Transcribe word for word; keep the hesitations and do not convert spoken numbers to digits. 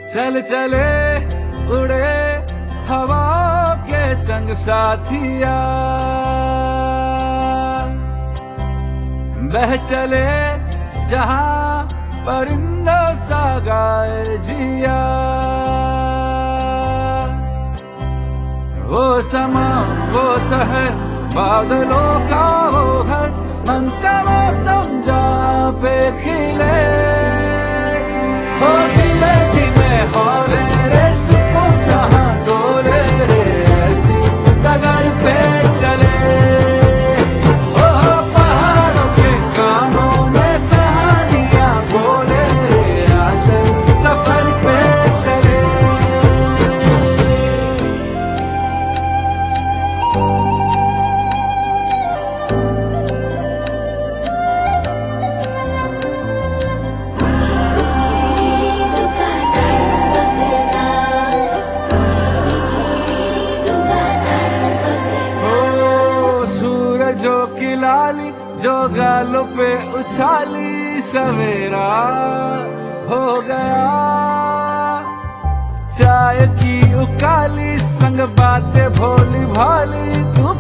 चल चले उड़े हवा के संग साथिया, बह चले जहां परिंदों सा गाए जिया। वो समा वो शहर बादलों का वो हर मन का मौसम जहाँ पे खिले, हो धीरे धीमे हौले रे सुकून जहाँ डोले रे ऐसी डगर पे चले। ओ पहाड़ों के कानों में कहानियां बोले रे आचल सफर पे चले। जो की लाली जो गालों पे उछाली सवेरा हो गया, चाय की उकाली संग बातें भोली भाली तू